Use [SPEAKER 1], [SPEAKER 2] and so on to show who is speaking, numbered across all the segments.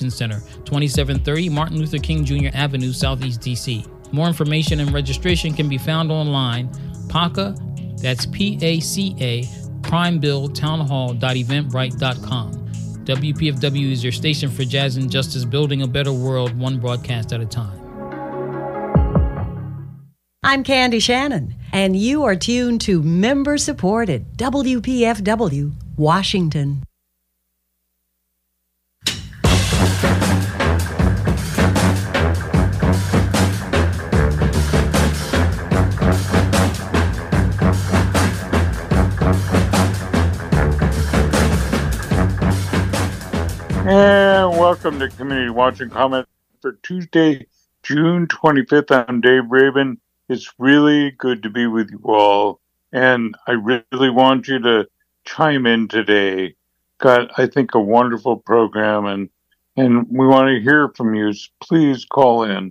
[SPEAKER 1] Convention Center, 2730 Martin Luther King Jr. Avenue, Southeast DC. More information and registration can be found online, PACA, that's PACA, primebilltownhall.eventbrite.com. WPFW is your station for jazz and justice, building a better world, one broadcast at a time.
[SPEAKER 2] I'm Candy Shannon, and you are tuned to member-supported WPFW, Washington.
[SPEAKER 3] And welcome to Community Watch and Comment for Tuesday, June 25th. I'm Dave Raven. It's really good to be with you all. And I really want you to chime in today. Got, I think, a wonderful program, and we want to hear from you. So please call in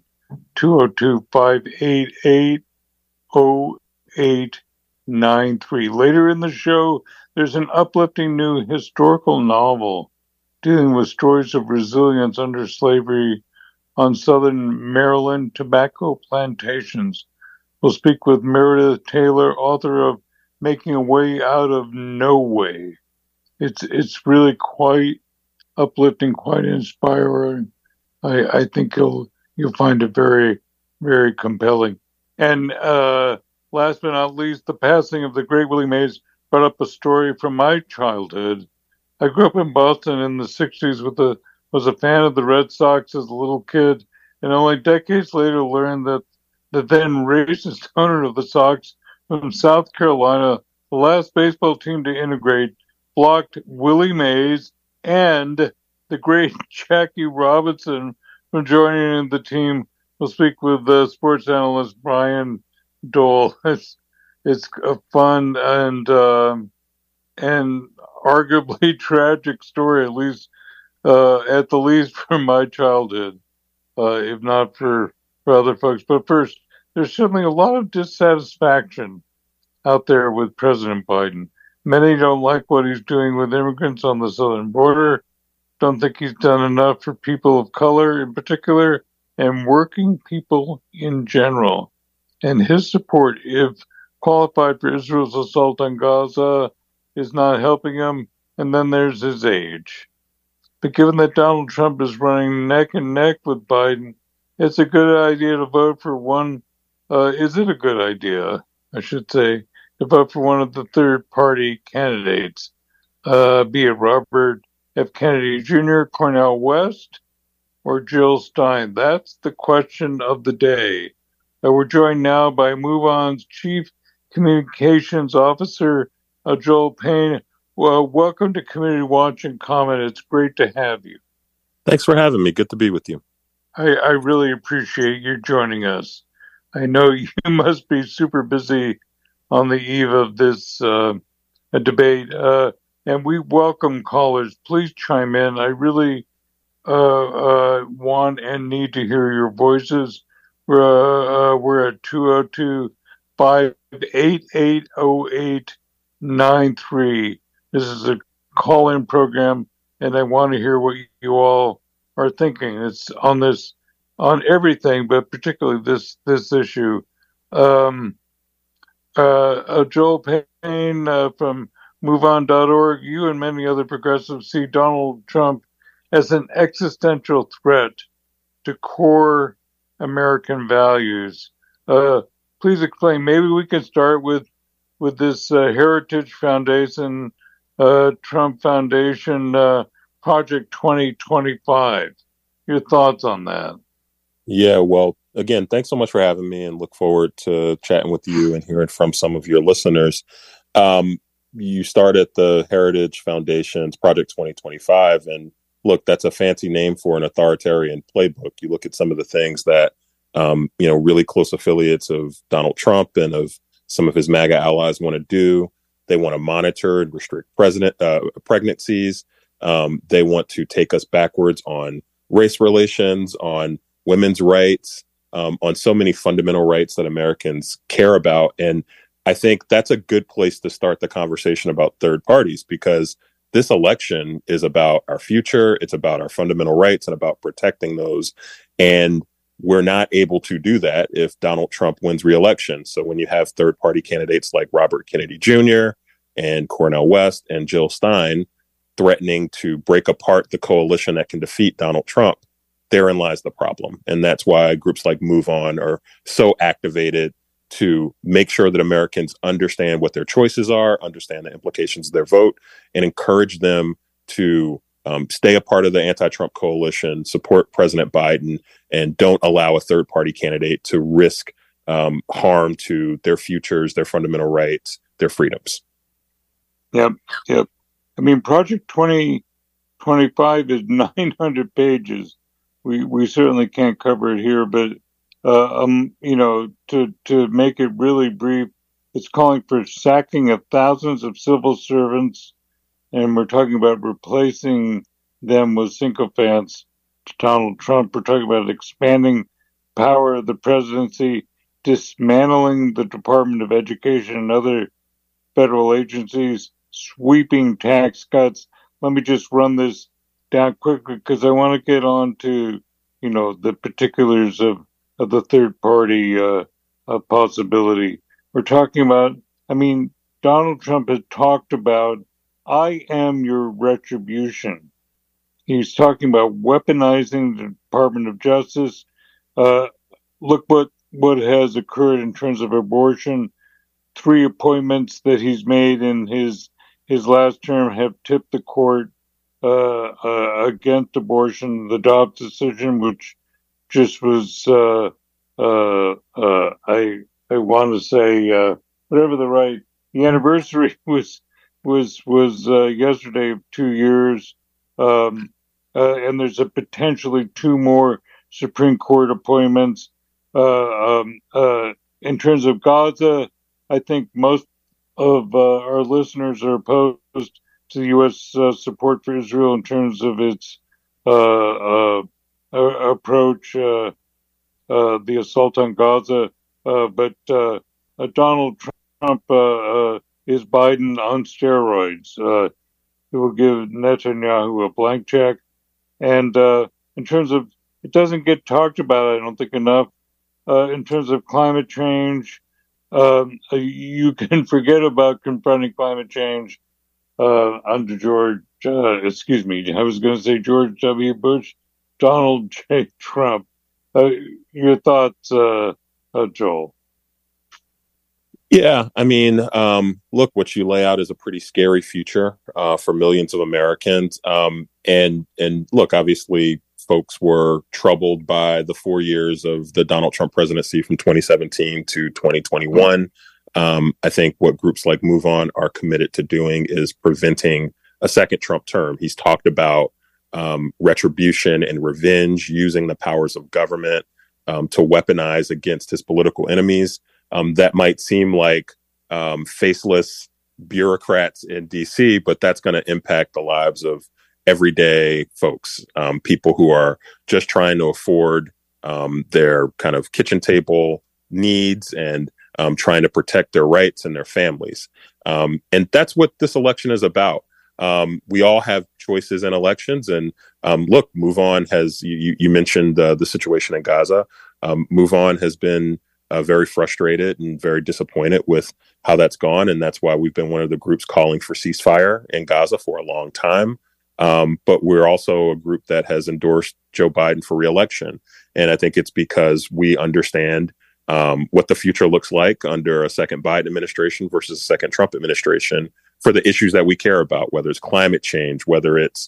[SPEAKER 3] 202-588-0893. Later in the show, there's an uplifting new historical novel dealing with stories of resilience under slavery on southern Maryland tobacco plantations. We'll speak with Meredith Taylor, author of Making a Way Out of No Way. It's really quite uplifting, quite inspiring. I think you'll find it very, very compelling. And last but not least, the passing of the great Willie Mays brought up a story from my childhood. I grew up in Boston in the 60s was a fan of the Red Sox as a little kid, and only decades later learned that the then racist owner of the Sox from South Carolina, the last baseball team to integrate, blocked Willie Mays and the great Jackie Robinson from joining the team. We'll speak with sports analyst Brian Dole. It's a fun and arguably tragic story, at the least from my childhood, if not for other folks. But first, there's certainly a lot of dissatisfaction out there with President Biden. Many don't like what he's doing with immigrants on the southern border, don't think he's done enough for people of color in particular, and working people in general. And his support, if qualified for Israel's assault on Gaza, is not helping him. And then there's his age. But given that Donald Trump is running neck and neck with Biden, it's a good idea to vote for one. Is it a good idea, I should say, to vote for one of the third-party candidates, be it Robert F. Kennedy Jr., Cornel West, or Jill Stein? That's the question of the day. We're joined now by MoveOn's Chief Communications Officer, Joel Payne. Well, welcome to Community Watch and Comment. It's great to have you.
[SPEAKER 4] Thanks for having me. Good to be with you.
[SPEAKER 3] I really appreciate you joining us. I know you must be super busy on the eve of this debate, and we welcome callers. Please chime in. I really want and need to hear your voices. We're at 202-588-0893. This is a call-in program, and I want to hear what you all are thinking. It's on everything, but particularly this issue. Joel Payne from MoveOn.org, you and many other progressives see Donald Trump as an existential threat to core American values. Please explain. Maybe we can start with this Heritage Foundation, Trump Foundation, Project 2025. Your thoughts on that?
[SPEAKER 4] Yeah, well, again, thanks so much for having me, and look forward to chatting with you and hearing from some of your listeners. You started the Heritage Foundation's Project 2025, and look, that's a fancy name for an authoritarian playbook. You look at some of the things that, really close affiliates of Donald Trump and of some of his MAGA allies want to do. They want to monitor and restrict pregnancies. They want to take us backwards on race relations, on women's rights, on so many fundamental rights that Americans care about. And I think that's a good place to start the conversation about third parties, because this election is about our future. It's about our fundamental rights and about protecting those. And we're not able to do that if Donald Trump wins re-election. So when you have third-party candidates like Robert Kennedy Jr. and Cornel West and Jill Stein threatening to break apart the coalition that can defeat Donald Trump, therein lies the problem. And that's why groups like Move On are so activated to make sure that Americans understand what their choices are, understand the implications of their vote, and encourage them to stay a part of the anti-Trump coalition, support President Biden, and don't allow a third-party candidate to risk harm to their futures, their fundamental rights, their freedoms.
[SPEAKER 3] Yep. I mean, Project 2025 is 900 pages. We certainly can't cover it here, but to make it really brief, it's calling for sacking of thousands of civil servants, and we're talking about replacing them with sycophants to Donald Trump. We're talking about expanding power of the presidency, dismantling the Department of Education and other federal agencies, sweeping tax cuts. Let me just run this down quickly because I want to get on to, the particulars of the third party possibility. We're talking about, Donald Trump has talked about, I am your retribution. He's talking about weaponizing the Department of Justice. Look what has occurred in terms of abortion. 3 appointments that he's made in his last term have tipped the court against abortion. The Dobbs decision, which just was, I want to say, whatever the anniversary was yesterday of 2 years, and there's a potentially 2 more Supreme Court appointments. In terms of Gaza, I think most of our listeners are opposed to the U.S. Support for Israel in terms of its approach, the assault on Gaza. But Donald Trump is Biden on steroids. He will give Netanyahu a blank check. And in terms of, it doesn't get talked about, I don't think, enough. In terms of climate change, you can forget about confronting climate change under George W. Bush, Donald J. Trump. Your thoughts, Joel?
[SPEAKER 4] Yeah, look, what you lay out is a pretty scary future for millions of Americans. And look, obviously, folks were troubled by the 4 years of the Donald Trump presidency from 2017 to 2021. I think what groups like Move On are committed to doing is preventing a second Trump term. He's talked about retribution and revenge, using the powers of government to weaponize against his political enemies. That might seem like faceless bureaucrats in D.C., but that's going to impact the lives of everyday folks, people who are just trying to afford their kind of kitchen table needs and trying to protect their rights and their families. And that's what this election is about. We all have choices in elections. And look, Move On has, you mentioned the situation in Gaza. Move On has been very frustrated and very disappointed with how that's gone. And that's why we've been one of the groups calling for ceasefire in Gaza for a long time. But we're also a group that has endorsed Joe Biden for re-election. And I think it's because we understand what the future looks like under a second Biden administration versus a second Trump administration for the issues that we care about, whether it's climate change, whether it's,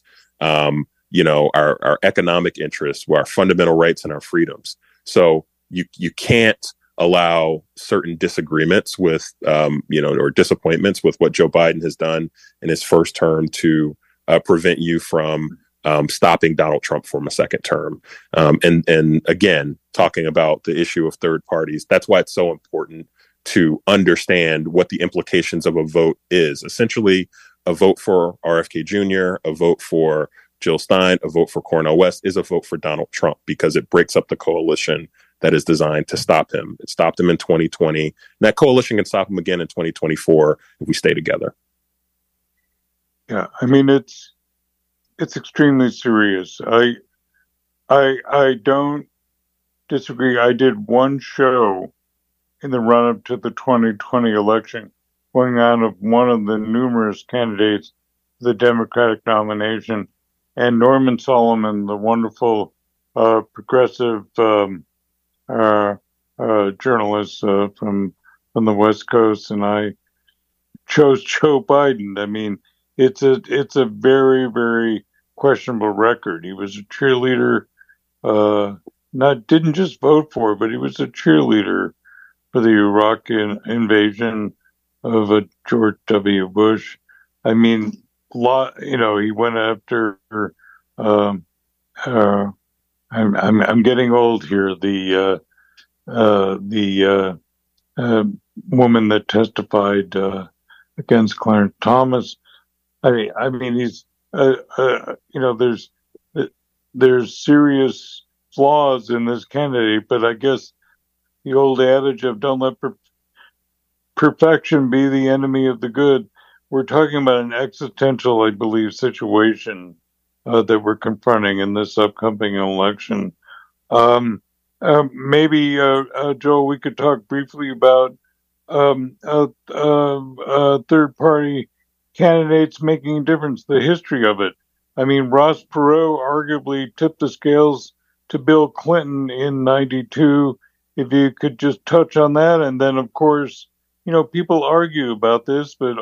[SPEAKER 4] our economic interests, our fundamental rights and our freedoms. So you can't allow certain disagreements with, or disappointments with what Joe Biden has done in his first term to prevent you from stopping Donald Trump from a second term. And again, talking about the issue of third parties, that's why it's so important to understand what the implications of a vote is. Essentially, a vote for RFK Jr., a vote for Jill Stein, a vote for Cornel West is a vote for Donald Trump because it breaks up the coalition that is designed to stop him. It stopped him in 2020. And that coalition can stop him again in 2024 if we stay together.
[SPEAKER 3] Yeah, I mean it's extremely serious. I don't disagree. I did one show in the run up to the 2020 election, going out of one of the numerous candidates for the Democratic nomination, and Norman Solomon, the wonderful progressive journalist from the West Coast, and I chose Joe Biden. I mean, it's a very, very questionable record. He was a cheerleader, didn't just vote for, but he was a cheerleader for the Iraq invasion of George W. Bush. I mean, he went after. Um, I'm getting old here. The woman that testified against Clarence Thomas. I mean, he's there's serious flaws in this candidate, but I guess the old adage of don't let perfection be the enemy of the good. We're talking about an existential, I believe, situation that we're confronting in this upcoming election. Maybe, Joel, we could talk briefly about third-party candidates making a difference, the history of it. I mean, Ross Perot arguably tipped the scales to Bill Clinton in '92. If you could just touch on that. And then, of course, people argue about this, but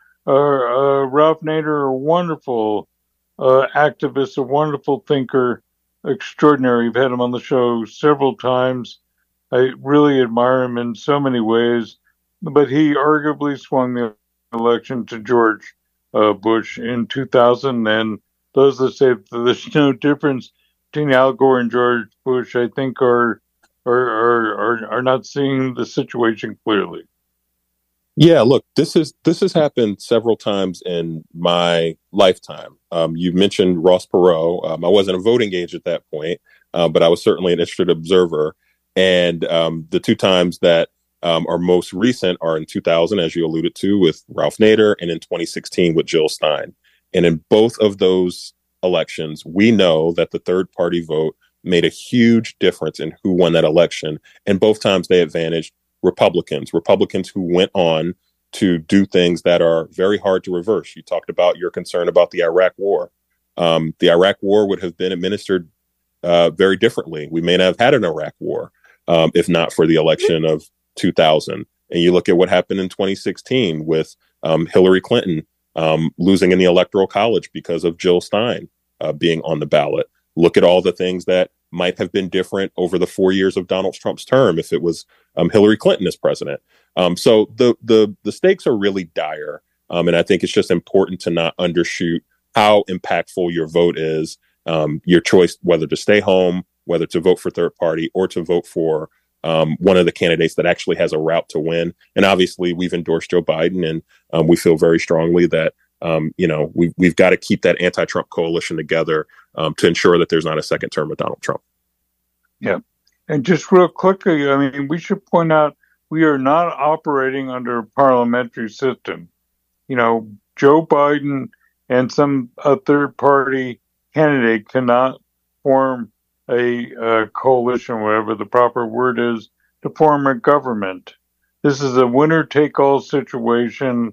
[SPEAKER 3] Ralph Nader, a wonderful activist, a wonderful thinker, extraordinary. I've had him on the show several times. I really admire him in so many ways, but he arguably swung the election to George Bush in 2000. And those that say that there's no difference between Al Gore and George Bush, I think are not seeing the situation clearly.
[SPEAKER 4] Yeah, look, this has happened several times in my lifetime. You mentioned Ross Perot. I wasn't a voting age at that point, but I was certainly an interested observer. And the two times that are most recent are in 2000, as you alluded to, with Ralph Nader, and in 2016 with Jill Stein. And in both of those elections, we know that the third party vote made a huge difference in who won that election. And both times they advantaged Republicans who went on to do things that are very hard to reverse. You talked about your concern about the Iraq War. The Iraq War would have been administered very differently. We may not have had an Iraq War if not for the election of 2000. And you look at what happened in 2016 with Hillary Clinton losing in the Electoral College because of Jill Stein being on the ballot. Look at all the things that might have been different over the 4 years of Donald Trump's term if it was Hillary Clinton as president. So the stakes are really dire. And I think it's just important to not undershoot how impactful your vote is, your choice whether to stay home, whether to vote for third party, or to vote for one of the candidates that actually has a route to win. And obviously, we've endorsed Joe Biden, and we feel very strongly that we've got to keep that anti-Trump coalition together to ensure that there's not a second term of Donald Trump.
[SPEAKER 3] Yeah. And just real quickly, I mean, we should point out we are not operating under a parliamentary system. Joe Biden and some third party candidate cannot form a coalition, whatever the proper word is, to form a government. This is a winner-take-all situation.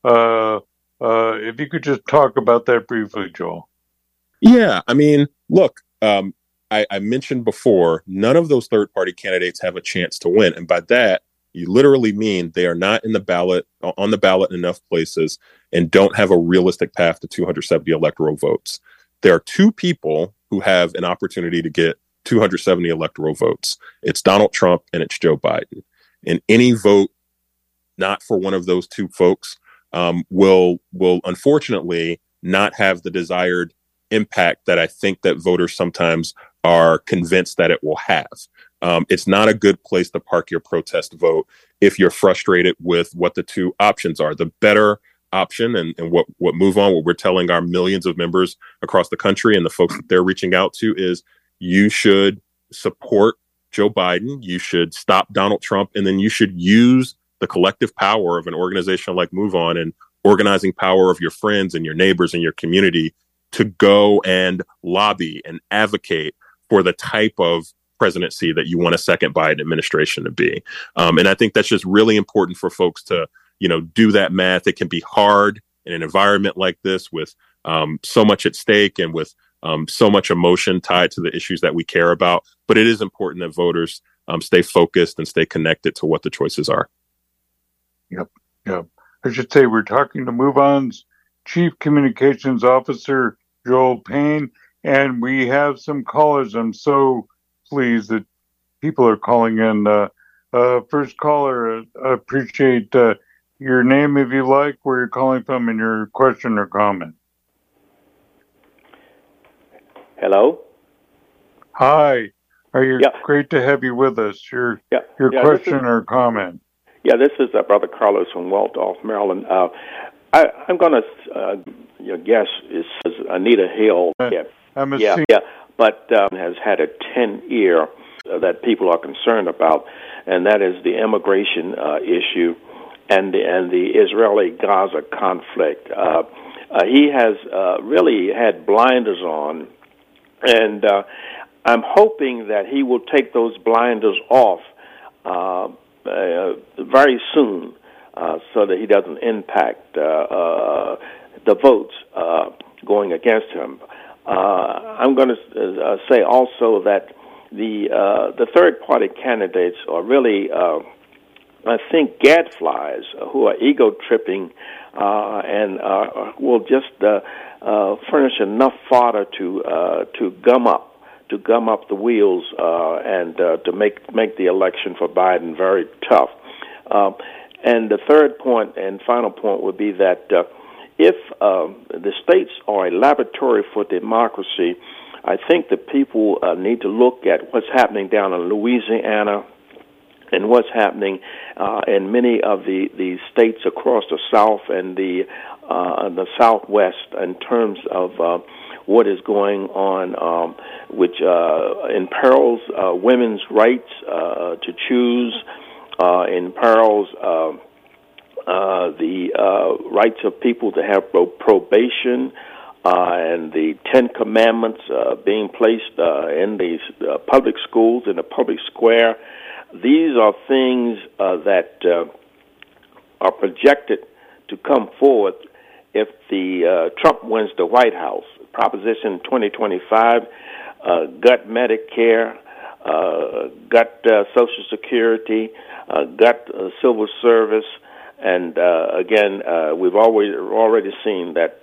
[SPEAKER 3] If you could just talk about that briefly, Joel.
[SPEAKER 4] Yeah, I mean, look, I mentioned before, none of those third-party candidates have a chance to win. And by that, you literally mean they are not on the ballot in enough places and don't have a realistic path to 270 electoral votes. There are two people who have an opportunity to get 270 electoral votes. It's Donald Trump and it's Joe Biden. And any vote not for one of those two folks will unfortunately not have the desired impact that I think that voters sometimes are convinced that it will have. It's not a good place to park your protest vote if you're frustrated with what the two options are. The better option and what MoveOn, what we're telling our millions of members across the country and the folks that they're reaching out to is you should support Joe Biden, you should stop Donald Trump, and then you should use the collective power of an organization like MoveOn and organizing power of your friends and your neighbors and your community to go and lobby and advocate for the type of presidency that you want a second Biden administration to be. And I think that's just really important for folks to, do that math. It can be hard in an environment like this with so much at stake and with so much emotion tied to the issues that we care about. But it is important that voters stay focused and stay connected to what the choices are.
[SPEAKER 3] Yep. I should say we're talking to MoveOn's Chief Communications Officer, Joel Payne, and we have some callers. I'm so pleased that people are calling in. First caller, I appreciate your name if you like, where you're calling from, and your question or comment.
[SPEAKER 5] Hello?
[SPEAKER 3] Hi. Great to have you with us. Your question or comment.
[SPEAKER 5] Yeah, this is Brother Carlos from Waldorf, Maryland. I'm going to guess is Anita Hill. But has had a 10-year that people are concerned about, and that is the immigration issue and the Israeli-Gaza conflict. He has really had blinders on, and I'm hoping that he will take those blinders off very soon, so that he doesn't impact the votes going against him. I'm going to say also that the third-party candidates are really, I think, gadflies who are ego-tripping and will just furnish enough fodder to gum up the wheels and to make the election for Biden very tough. And the third point and final point would be that if the states are a laboratory for democracy, I think that people need to look at what's happening down in Louisiana and what's happening in many of the states across the South and the Southwest in terms of what is going on, which imperils women's rights to choose, imperils the rights of people to have probation, and the Ten Commandments being placed in these public schools, in the public square. These are things that are projected to come forward if the Trump wins the White House. Proposition 2025, gut Medicare, gut Social Security, gut civil service, and again, we've already seen that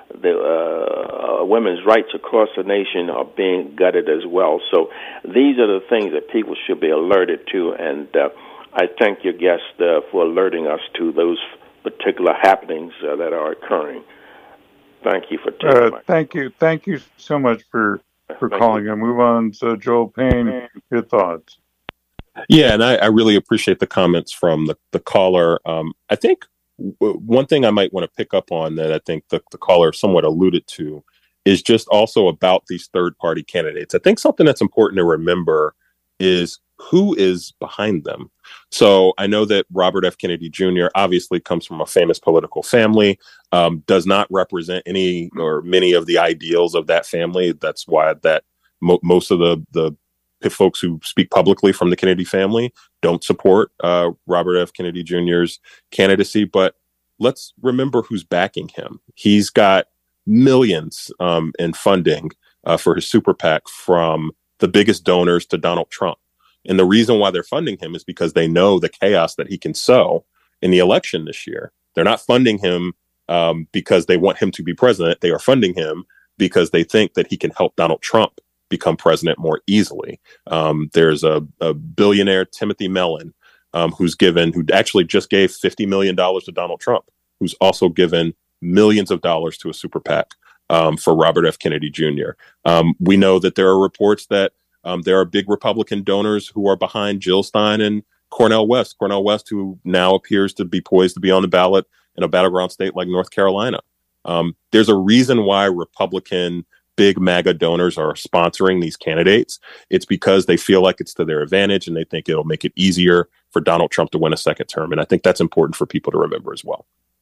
[SPEAKER 5] the women's rights across the nation are being gutted as well. So these are the things that people should be alerted to, and I thank your guest for alerting us to those particular happenings that are occurring. Thank you for taking my call.
[SPEAKER 3] Thank you so much for calling. And move on to Joel Payne. Your thoughts?
[SPEAKER 4] Yeah, and I really appreciate the comments from the caller. I think one thing I might want to pick up on that I think the caller somewhat alluded to is just also about these third-party candidates. I think something that's important to remember is who is behind them. So I know that Robert F. Kennedy Jr. obviously comes from a famous political family, does not represent any or many of the ideals of that family. That's why that most of the folks who speak publicly from the Kennedy family don't support Robert F. Kennedy Jr.'s candidacy. But let's remember who's backing him. He's got millions in funding for his super PAC from the biggest donors to Donald Trump. And the reason why they're funding him is because they know the chaos that he can sow in the election this year. They're not funding him because they want him to be president. They are funding him because they think that he can help Donald Trump become president more easily. There's a billionaire, Timothy Mellon, who actually just gave $50 million to Donald Trump, who's also given millions of dollars to a super PAC for Robert F. Kennedy Jr. We know that there are reports that there are big Republican donors who are behind Jill Stein and Cornel West, who now appears to be poised to be on the ballot in a battleground state like North Carolina. There's a reason why Republican big MAGA donors are sponsoring these candidates. It's because they feel like it's to their advantage and they think it'll make it easier for Donald Trump to win a second term. And I think that's important for people to remember as well.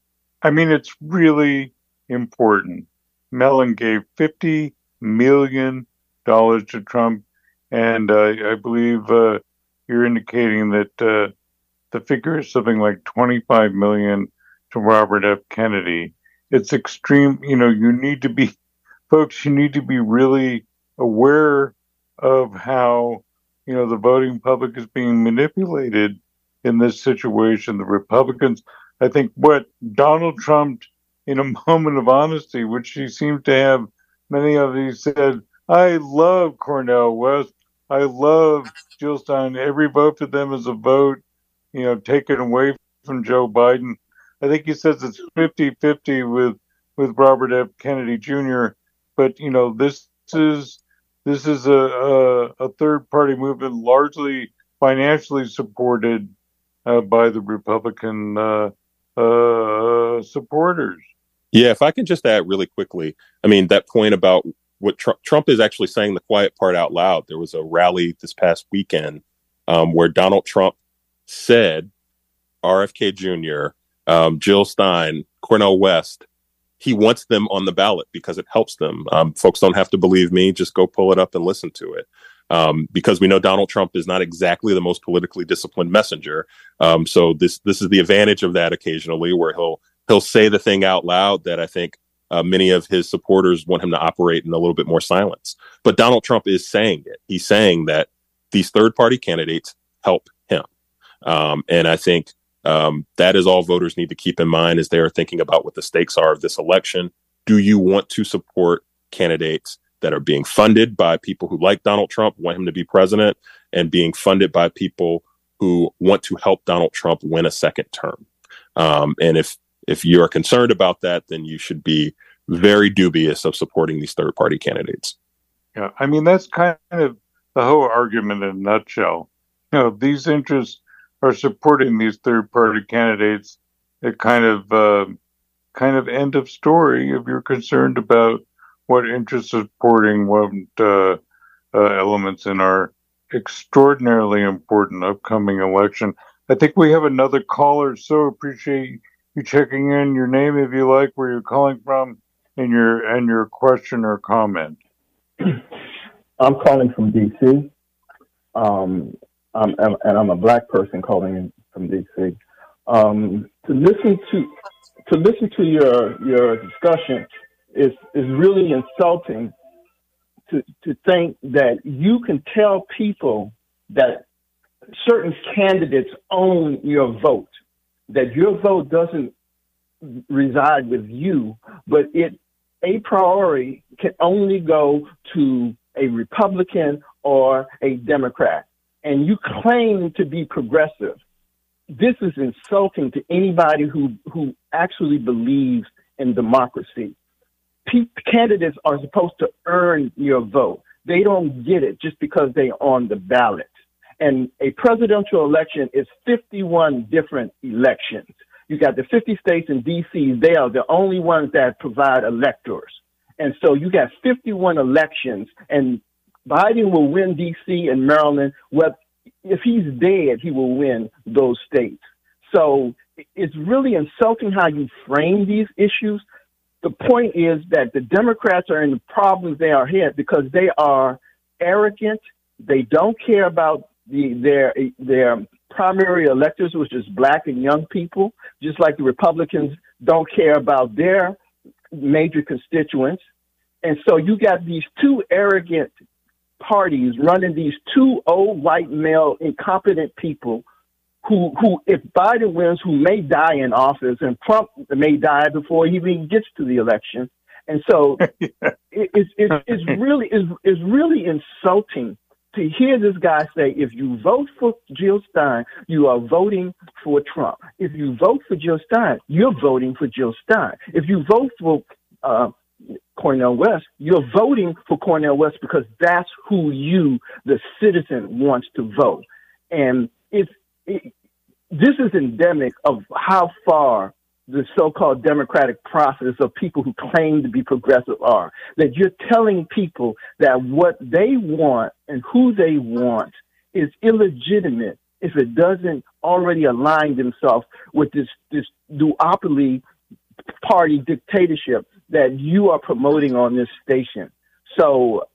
[SPEAKER 3] I mean, it's really important. Mellon gave $50 million to Trump, and I believe you're indicating that the figure is something like $25 million to Robert F. Kennedy. It's extreme. You need to be, folks, you need to be really aware of how, the voting public is being manipulated in this situation. The Republicans, I think what Donald Trump, in a moment of honesty, which he seemed to have many of these, said, I love Cornel West. I love Jill Stein. Every vote for them is a vote, taken away from Joe Biden. I think he says it's 50-50 with Robert F. Kennedy Jr. But, this is a third party movement largely financially supported by the Republican supporters.
[SPEAKER 4] Yeah, if I can just add really quickly, I mean, that point about what Trump is actually saying the quiet part out loud. There was a rally this past weekend where Donald Trump said RFK Jr., Jill Stein, Cornel West, he wants them on the ballot because it helps them. Folks don't have to believe me. Just go pull it up and listen to it. Because we know Donald Trump is not exactly the most politically disciplined messenger. So this is the advantage of that occasionally, where he'll say the thing out loud that I think many of his supporters want him to operate in a little bit more silence. But Donald Trump is saying it. He's saying that these third party candidates help him. And I think that is all voters need to keep in mind as they are thinking about what the stakes are of this election. Do you want to support candidates that are being funded by people who like Donald Trump, want him to be president, and being funded by people who want to help Donald Trump win a second term? And if you're concerned about that, then you should be very dubious of supporting these third party candidates.
[SPEAKER 3] Yeah, I mean, that's kind of the whole argument in a nutshell. These interests are supporting these third party candidates. It kind of end of story if you're concerned about what interests are supporting what elements in our extraordinarily important upcoming election. I think we have another caller, so appreciate you checking in. Your name, if you like, where you're calling from, and your question or comment.
[SPEAKER 6] I'm calling from D.C. I'm a black person calling in from D.C. To listen to your discussion is really insulting. To think that you can tell people that certain candidates own your vote, that your vote doesn't reside with you, but it a priori can only go to a Republican or a Democrat, and you claim to be progressive. This is insulting to anybody who actually believes in democracy. Candidates are supposed to earn your vote. They don't get it just because they're on the ballot. And a presidential election is 51 different elections. You got the 50 states and D.C. They are the only ones that provide electors. And so you got 51 elections, and Biden will win D.C. and Maryland. Well, if he's dead, he will win those states. So it's really insulting how you frame these issues. The point is that the Democrats are in the problems they are in because they are arrogant. They don't care about their primary electors, which is black and young people, just like the Republicans don't care about their major constituents. And so you got these two arrogant parties running these two old white male incompetent people who if Biden wins, who may die in office, and Trump may die before he even gets to the election. And so it's really insulting to hear this guy say, if you vote for Jill Stein, you are voting for Trump. If you vote for Jill Stein, you're voting for Jill Stein. If you vote for Cornel West, you're voting for Cornel West because that's who you, the citizen, wants to vote. And this is endemic of how far the so-called democratic process of people who claim to be progressive are, that you're telling people that what they want and who they want is illegitimate if it doesn't already align themselves with this duopoly party dictatorship that you are promoting on this station. So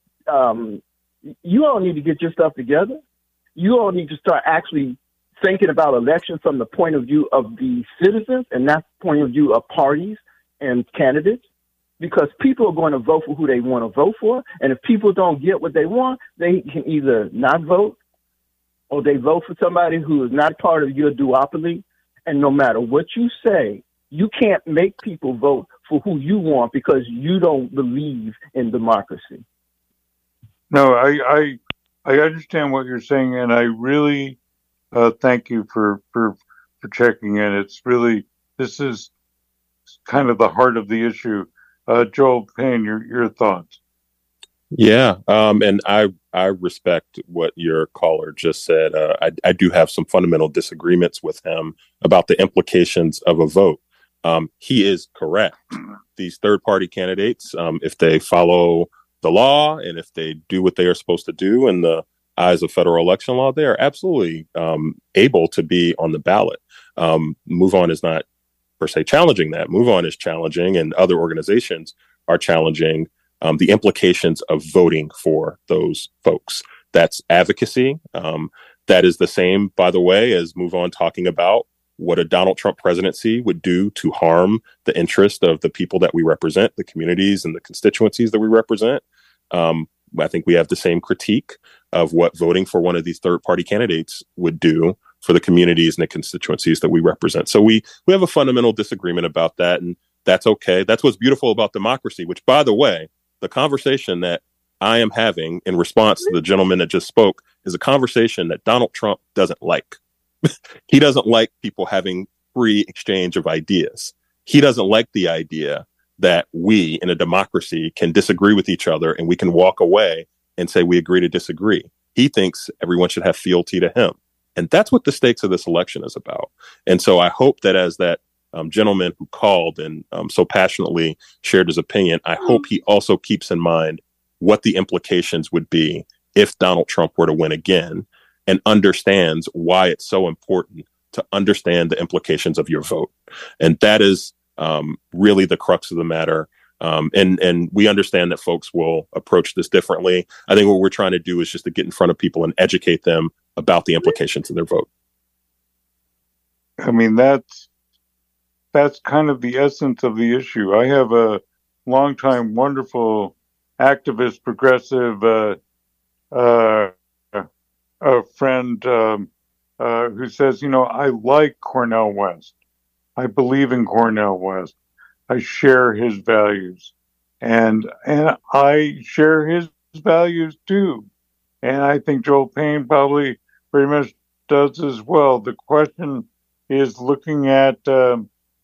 [SPEAKER 6] you all need to get your stuff together. You all need to start actually thinking about elections from the point of view of the citizens and not the point of view of parties and candidates, because people are going to vote for who they want to vote for. And if people don't get what they want, they can either not vote or they vote for somebody who is not part of your duopoly. And no matter what you say, you can't make people vote for who you want because you don't believe in democracy.
[SPEAKER 3] No, I understand what you're saying, and I really thank you for checking in. It's really, this is kind of the heart of the issue. Joel Payne, your thoughts?
[SPEAKER 4] Yeah, and I respect what your caller just said. I do have some fundamental disagreements with him about the implications of a vote. He is correct. These third-party candidates, if they follow the law and if they do what they are supposed to do in the eyes of federal election law, they are absolutely able to be on the ballot. Move On is not per se challenging that. Move On is challenging, and other organizations are challenging the implications of voting for those folks. That's advocacy. That is the same, by the way, as Move On talking about what a Donald Trump presidency would do to harm the interest of the people that we represent, the communities and the constituencies that we represent. I think we have the same critique of what voting for one of these third-party candidates would do for the communities and the constituencies that we represent. So we have a fundamental disagreement about that, and that's okay. That's what's beautiful about democracy, which, by the way, the conversation that I am having in response to the gentleman that just spoke is a conversation that Donald Trump doesn't like. He doesn't like people having free exchange of ideas. He doesn't like the idea that we in a democracy can disagree with each other and we can walk away and say we agree to disagree. He thinks everyone should have fealty to him. And that's what the stakes of this election is about. And so I hope that as that gentleman who called and so passionately shared his opinion, I hope he also keeps in mind what the implications would be if Donald Trump were to win again, and understands why it's so important to understand the implications of your vote. And that is really the crux of the matter. And we understand that folks will approach this differently. I think what we're trying to do is just to get in front of people and educate them about the implications of their vote.
[SPEAKER 3] I mean, that's kind of the essence of the issue. I have a longtime wonderful activist, progressive a friend who says, I like Cornel West. I believe in Cornel West. I share his values, and I share his values too. And I think Joel Payne probably very much does as well. The question is looking at the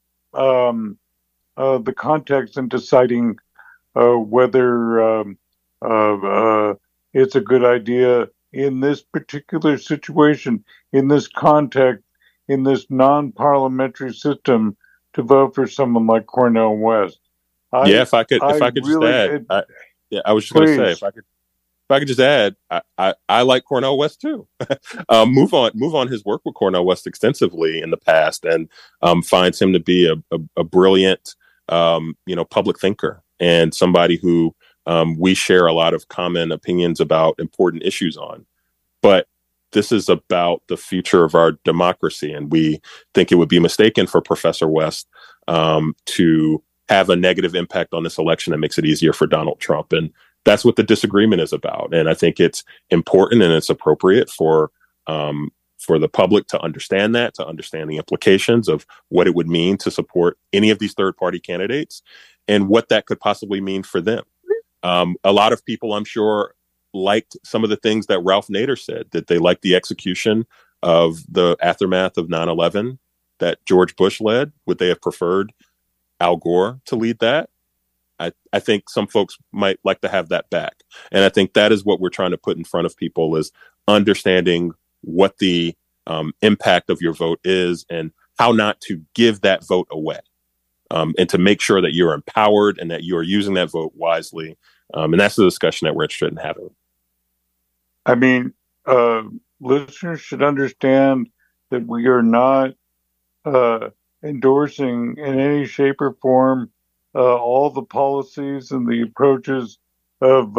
[SPEAKER 3] context and deciding whether it's a good idea in this particular situation, in this context, in this non-parliamentary system, to vote for someone like Cornel West.
[SPEAKER 4] If I could really just add, I was just going to say, if I could just add, I like Cornel West too. Move on his work with Cornel West extensively in the past, and finds him to be a brilliant, public thinker and somebody who we share a lot of common opinions about important issues on. But this is about the future of our democracy, and we think it would be mistaken for Professor West to have a negative impact on this election that makes it easier for Donald Trump. And that's what the disagreement is about. And I think it's important and it's appropriate for the public to understand that, to understand the implications of what it would mean to support any of these third-party candidates and what that could possibly mean for them. A lot of people, I'm sure, liked some of the things that Ralph Nader said, that they liked the execution of the aftermath of 9/11 that George Bush led. Would they have preferred Al Gore to lead that? I think some folks might like to have that back. And I think that is what we're trying to put in front of people, is understanding what the impact of your vote is and how not to give that vote away, and to make sure that you're empowered and that you are using that vote wisely. And that's the discussion that we're interested in having.
[SPEAKER 3] I mean, listeners should understand that we are not endorsing in any shape or form all the policies and the approaches of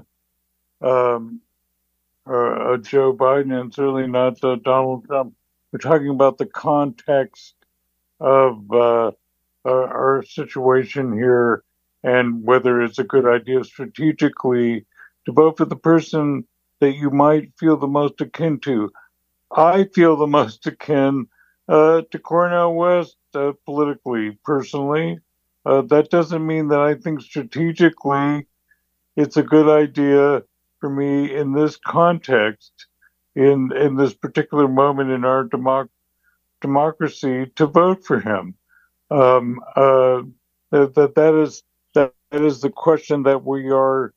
[SPEAKER 3] Joe Biden, and certainly not Donald Trump. We're talking about the context of our situation here and whether it's a good idea strategically to vote for the person that you might feel the most akin to. I feel the most akin to Cornel West politically, personally. That doesn't mean that I think strategically it's a good idea for me in this context, in this particular moment in our democracy, to vote for him. That is the question that we are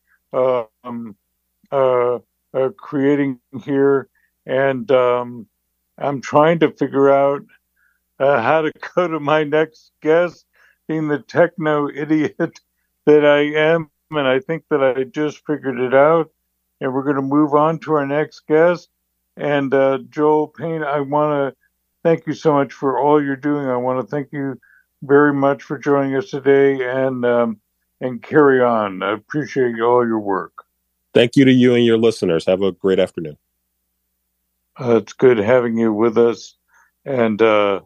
[SPEAKER 3] creating here, and I'm trying to figure out how to go to my next guest, being the techno idiot that I am, and I think that I just figured it out. And we're going to move on to our next guest. And Joel Payne, I want to thank you so much for all you're doing. I want to thank you very much for joining us today, and carry on. I appreciate all your work.
[SPEAKER 4] Thank you to you and your listeners. Have a great afternoon.
[SPEAKER 3] It's good having you with us. And I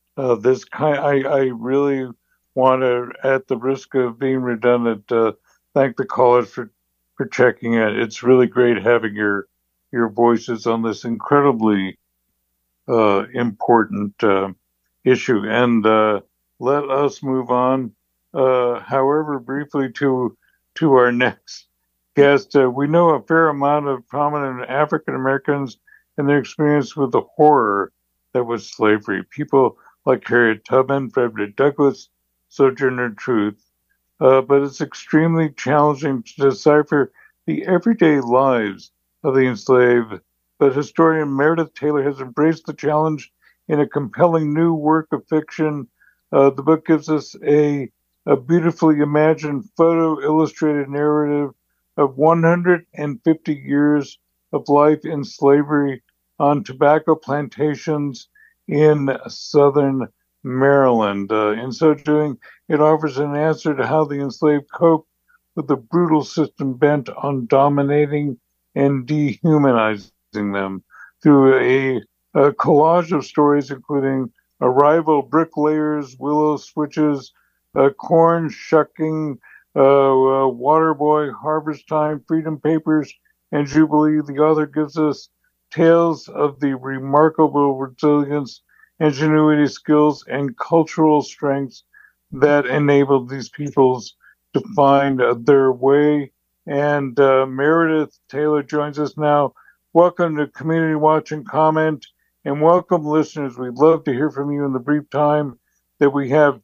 [SPEAKER 3] really want to, at the risk of being redundant, thank the callers for checking in. It's really great having your voices on this incredibly important issue. And let us move on, however briefly, to our next guest. We know a fair amount of prominent African Americans and their experience with the horror that was slavery. People like Harriet Tubman, Frederick Douglass, Sojourner Truth. But it's extremely challenging to decipher the everyday lives of the enslaved. But historian Meredith Taylor has embraced the challenge in a compelling new work of fiction. The book gives us a beautifully imagined photo-illustrated narrative of 150 years of life in slavery on tobacco plantations in southern Maryland. In so doing, it offers an answer to how the enslaved coped with a brutal system bent on dominating and dehumanizing them through a collage of stories including arrival, bricklayers, willow switches, corn shucking, Waterboy, Harvest Time, Freedom Papers, and Jubilee. The author gives us tales of the remarkable resilience, ingenuity, skills, and cultural strengths that enabled these peoples to find their way. And Meredith Taylor joins us now. Welcome to Community Watch and Comment, and welcome, listeners. We'd love to hear from you in the brief time that we have.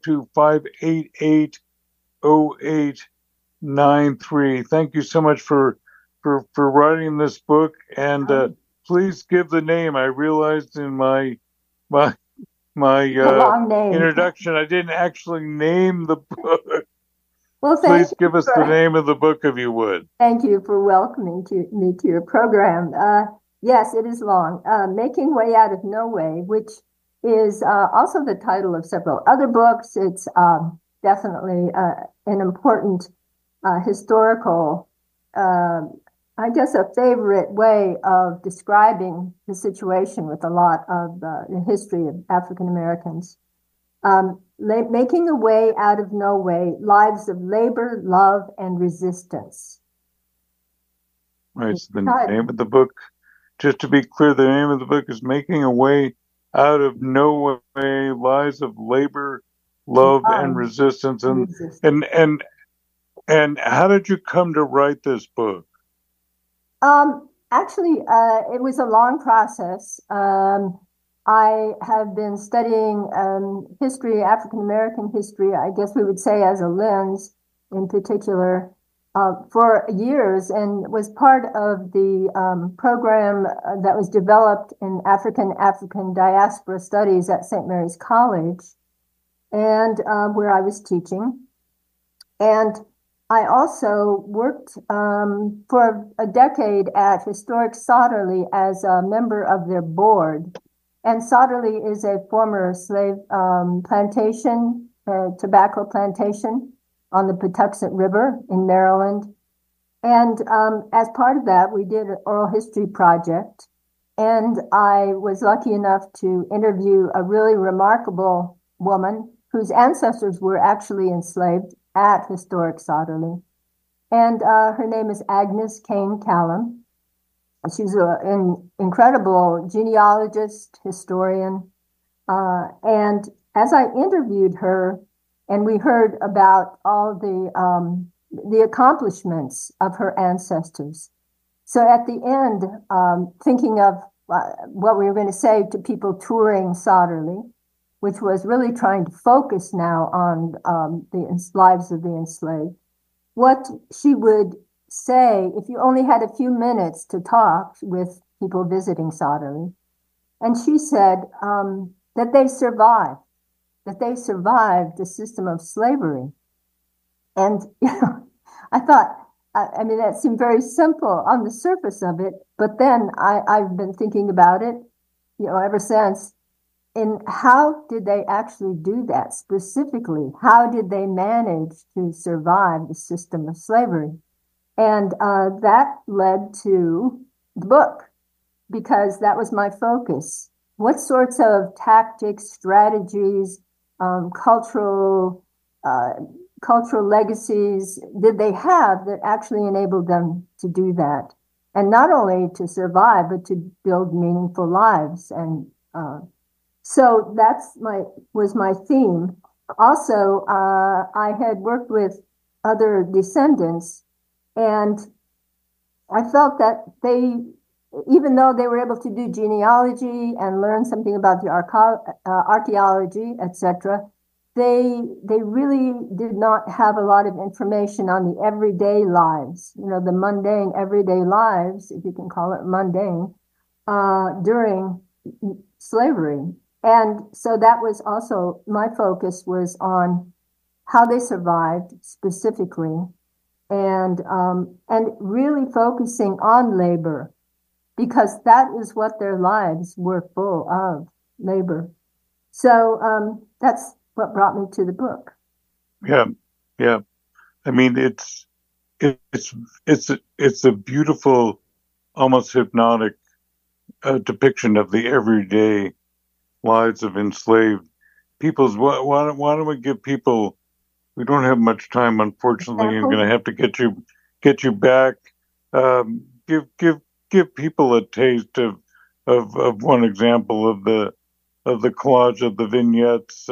[SPEAKER 3] 202-588-0893. Thank you so much for writing this book, and please give the name. I realized in my introduction I didn't actually name the book.
[SPEAKER 7] Well,
[SPEAKER 3] please give us the name of the book if you would.
[SPEAKER 7] Thank you for welcoming me to your program. Yes, it is long. Making Way Out of No Way, which is also the title of several other books. It's definitely an important historical, I guess, a favorite way of describing the situation with a lot of the history of African Americans. Making a Way Out of No Way, Lives of Labor, Love, and Resistance.
[SPEAKER 3] Right, so the name of the book, just to be clear, the name of the book is Making a Way Out of No Way, Lives of Labor, Love, and Resistance. And how did you come to write this book?
[SPEAKER 7] Actually, it was a long process. I have been studying history, African American history, I guess we would say as a lens in particular, for years, and was part of the program that was developed in African diaspora studies at St. Mary's College, and where I was teaching. And I also worked for a decade at Historic Sauterley as a member of their board. And Sauterly is a former slave plantation, tobacco plantation on the Patuxent River in Maryland. And as part of that, we did an oral history project. And I was lucky enough to interview a really remarkable woman whose ancestors were actually enslaved at historic Sauterly. And her name is Agnes Kane Callum. She's an incredible genealogist, historian. And as I interviewed her, and we heard about all the accomplishments of her ancestors. So at the end, thinking of what we were going to say to people touring Sauterly, which was really trying to focus now on the lives of the enslaved, what she would say if you only had a few minutes to talk with people visiting Sauterly. And she said that they survived the system of slavery. And I thought, I mean, that seemed very simple on the surface of it, but then I've been thinking about it, ever since. And how did they actually do that specifically? How did they manage to survive the system of slavery? And that led to the book, because that was my focus. What sorts of tactics, strategies, cultural legacies did they have that actually enabled them to do that? And not only to survive, but to build meaningful lives. And so was my theme. Also, I had worked with other descendants, and I felt that even though they were able to do genealogy and learn something about the archaeology, etc., they really did not have a lot of information on the everyday lives, the mundane everyday lives, if you can call it mundane, during slavery. And so that was also, my focus was on how they survived specifically, and really focusing on labor, because that is what their lives were full of, labor. So that's what brought me to the book.
[SPEAKER 3] Yeah. I mean, it's a beautiful, almost hypnotic depiction of the everyday lives of enslaved peoples. Why don't we give people? We don't have much time, unfortunately. I'm going to have to get you back. Give people a taste of one example of the collage of the vignettes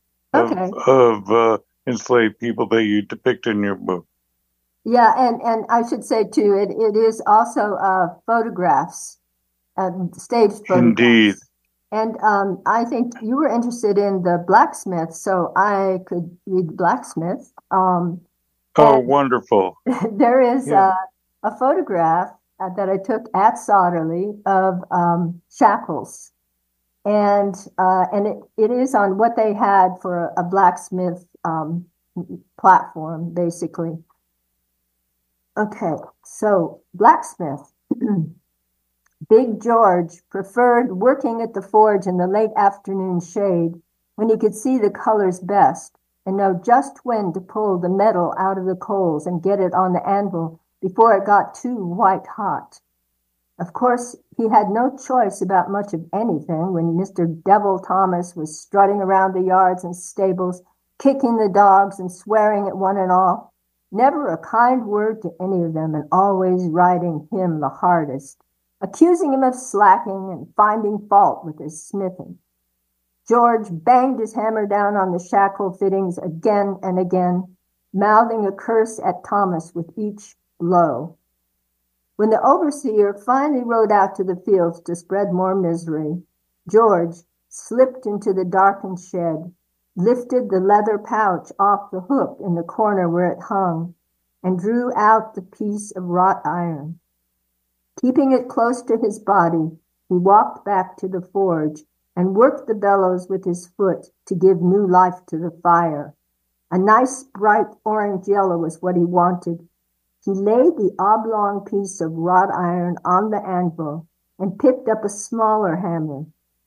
[SPEAKER 3] of enslaved people that you depict in your book.
[SPEAKER 7] Yeah, and I should say too, it is also photographs, staged photographs.
[SPEAKER 3] Indeed.
[SPEAKER 7] And I think you were interested in the blacksmith, so I could read Blacksmith.
[SPEAKER 3] Oh, wonderful.
[SPEAKER 7] There is a photograph that I took at Sauterly of shackles. And it is on what they had for a blacksmith platform, basically. Okay, so blacksmith. Big George preferred working at the forge in the late afternoon shade, when he could see the colors best and know just when to pull the metal out of the coals and get it on the anvil before it got too white hot. Of course, he had no choice about much of anything when Mr. Devil Thomas was strutting around the yards and stables, kicking the dogs and swearing at one and all. Never a kind word to any of them, and always riding him the hardest, accusing him of slacking and finding fault with his smithing. George banged his hammer down on the shackle fittings again and again, mouthing a curse at Thomas with each blow. When the overseer finally rode out to the fields to spread more misery, George slipped into the darkened shed, lifted the leather pouch off the hook in the corner where it hung, and drew out the piece of wrought iron. Keeping it close to his body, he walked back to the forge and worked the bellows with his foot to give new life to the fire. A nice bright orange yellow was what he wanted. He laid the oblong piece of wrought iron on the anvil and picked up a smaller hammer.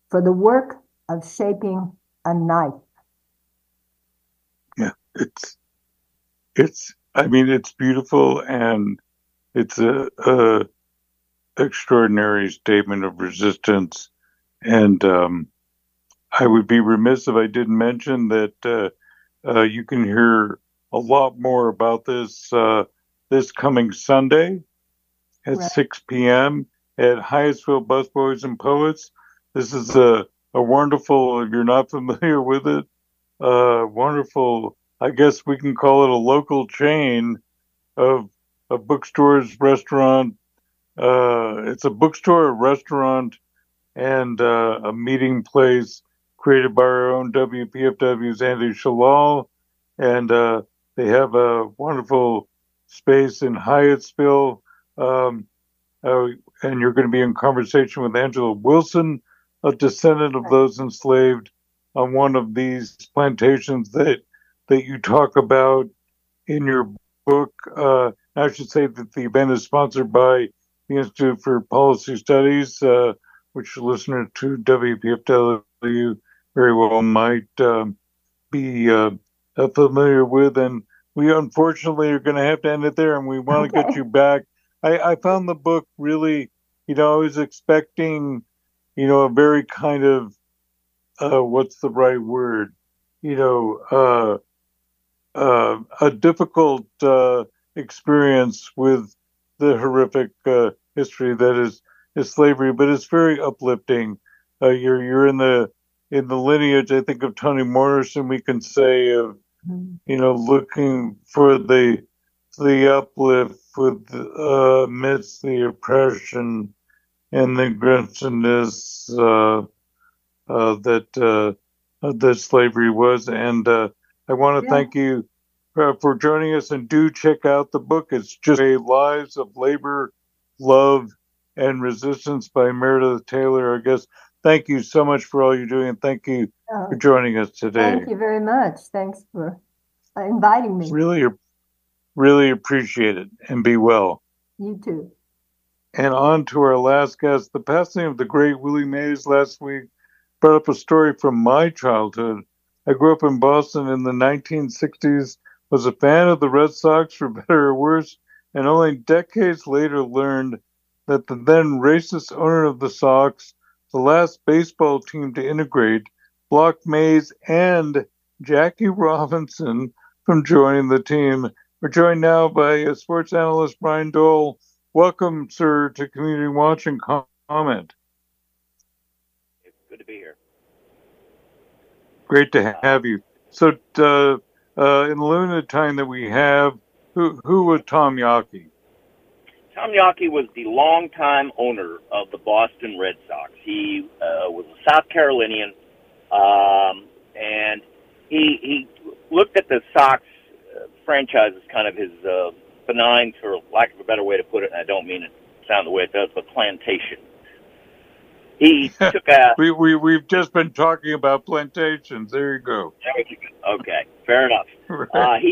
[SPEAKER 7] for the work of shaping a knife.
[SPEAKER 3] Yeah, it's beautiful, and it's a extraordinary statement of resistance. And I would be remiss if I didn't mention that you can hear a lot more about this this coming Sunday at 6 p.m. at Hyattsville Busboys and Poets. This is a wonderful, if you're not familiar with it, wonderful, I guess we can call it a local chain of bookstores, restaurant. It's a bookstore, a restaurant, and a meeting place created by our own WPFW's Andy Shalal. And they have a wonderful space in Hyattsville. And you're going to be in conversation with Angela Wilson, a descendant of those enslaved on one of these plantations that you talk about in your book. I should say that the event is sponsored by the Institute for Policy Studies, which listeners to WPFW very well might be familiar with. And we unfortunately are going to have to end it there, and we want to get you back. I found the book really, I was expecting, a very kind of, what's the right word? A difficult experience with the horrific history that is slavery, but it's very uplifting. You're in the lineage, I think, of Toni Morrison. We can say of looking for the uplift with amidst the oppression and the aggressiveness that slavery was. And I want to thank you for joining us, and do check out the book. It's just Lives of Labor, Love, and Resistance by Meredith Taylor. I guess, thank you so much for all you're doing, and thank you for joining us today.
[SPEAKER 7] Thank you very much. Thanks for inviting me.
[SPEAKER 3] Really appreciate it, and be well.
[SPEAKER 7] You too.
[SPEAKER 3] And on to our last guest. The passing of the great Willie Mays last week brought up a story from my childhood. I grew up in Boston in the 1960s, was a fan of the Red Sox for better or worse, and only decades later learned that the then racist owner of the Sox, the last baseball team to integrate, blocked Mays and Jackie Robinson from joining the team. We're joined now by sports analyst Brian Dole. Welcome, sir, to Community Watch and Comment.
[SPEAKER 8] It's good to be here.
[SPEAKER 3] Great to have you. So, in the limited time that we have, who was Tom Yawkey?
[SPEAKER 8] Tom Yawkey was the longtime owner of the Boston Red Sox. He was a South Carolinian, and he looked at the Sox franchise as kind of his benign, for lack of a better way to put it, and I don't mean it to sound the way it does, but plantation. He took a...
[SPEAKER 3] We've just been talking about plantations. There you go.
[SPEAKER 8] Okay, fair enough.
[SPEAKER 3] Right.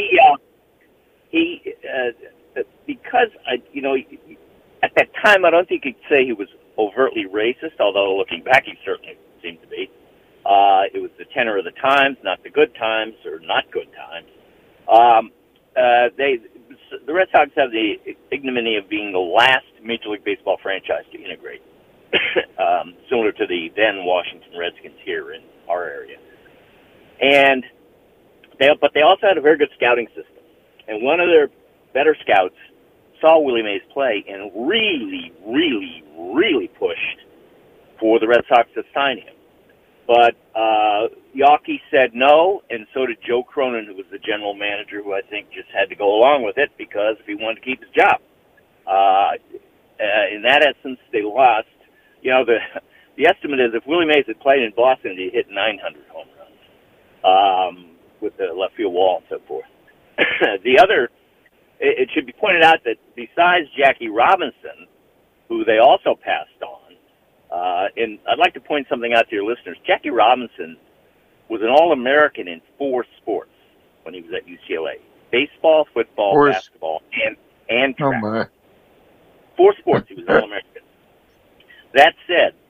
[SPEAKER 8] Because at that time, I don't think you'd say he was overtly racist, although looking back, he certainly seemed to be. It was the tenor of the times, not the good times, or not good times. The Red Sox have the ignominy of being the last Major League Baseball franchise to integrate, similar to the then Washington Redskins here in our area. And but they also had a very good scouting system. And one of their better scouts saw Willie Mays play and really, really, really pushed for the Red Sox to sign him. But Yawkey said no, and so did Joe Cronin, who was the general manager, who I think just had to go along with it because if he wanted to keep his job. In that essence, they lost. The estimate is if Willie Mays had played in Boston, he'd hit 900 home runs with the left field wall and so forth. It should be pointed out that besides Jackie Robinson, who they also passed on, and I'd like to point something out to your listeners. Jackie Robinson was an All-American in 4 sports when he was at UCLA. Baseball, football, basketball, and track.
[SPEAKER 3] Oh my.
[SPEAKER 8] 4 sports he was an All-American. That said,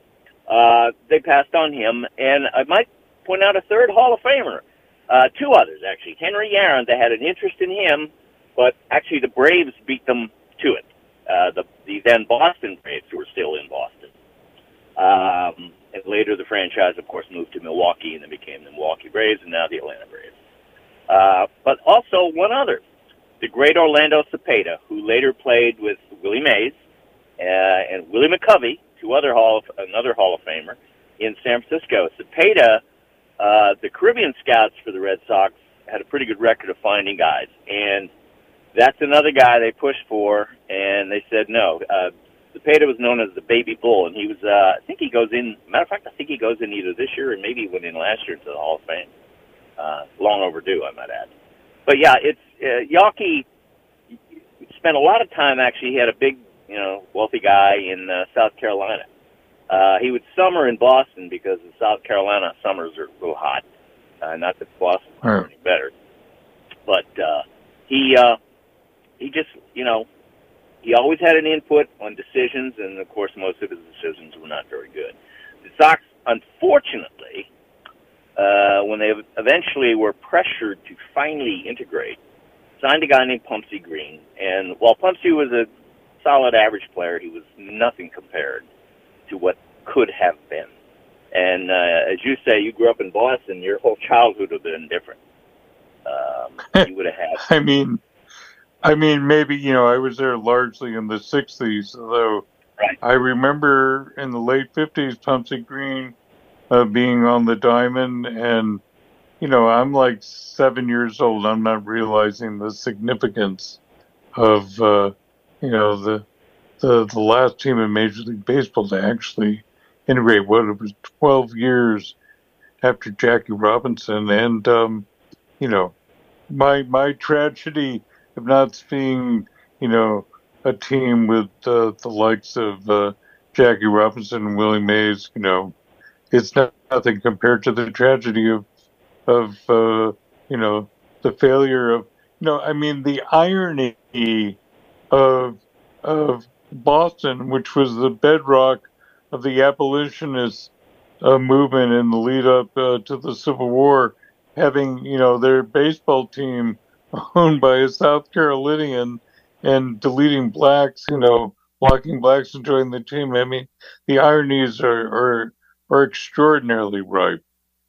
[SPEAKER 8] they passed on him. And I might point out a third Hall of Famer, two others, actually. Henry Aaron, they had an interest in him, but actually the Braves beat them to it. The then Boston Braves, who were still in Boston. And later the franchise, of course, moved to Milwaukee and then became the Milwaukee Braves and now the Atlanta Braves. But also one other, the great Orlando Cepeda, who later played with Willie Mays and Willie McCovey, another Hall of Famer, in San Francisco. Cepeda, the Caribbean scouts for the Red Sox had a pretty good record of finding guys, and that's another guy they pushed for, and they said no. Cepeda was known as the Baby Bull, and he was, I think he goes in, matter of fact, I think he goes in either this year or maybe he went in last year to the Hall of Fame. Long overdue, I might add. But yeah, it's, Yawkey spent a lot of time, actually. He had a big, wealthy guy in South Carolina. He would summer in Boston because in South Carolina summers are a little hot. Not that Boston's any better. But he just, he always had an input on decisions, and, of course, most of his decisions were not very good. The Sox, unfortunately, when they eventually were pressured to finally integrate, signed a guy named Pumpsie Green. And while Pumpsie was a solid average player, he was nothing compared to what could have been. And as you say, you grew up in Boston, your whole childhood would have been different. You would have had...
[SPEAKER 3] I mean, maybe, I was there largely in the 60s, although I remember in the late 50s, Pumpsie Green being on the diamond, and, I'm like 7 years old. I'm not realizing the significance of, the last team in Major League Baseball to actually integrate. It was 12 years after Jackie Robinson, and, my tragedy of not seeing, a team with the likes of Jackie Robinson and Willie Mays, it's nothing compared to the tragedy of the failure of, the irony of Boston, which was the bedrock of the abolitionist movement in the lead up to the Civil War, having, their baseball team owned by a South Carolinian and deleting blacks, blocking blacks and joining the team. I mean, the ironies are extraordinarily ripe.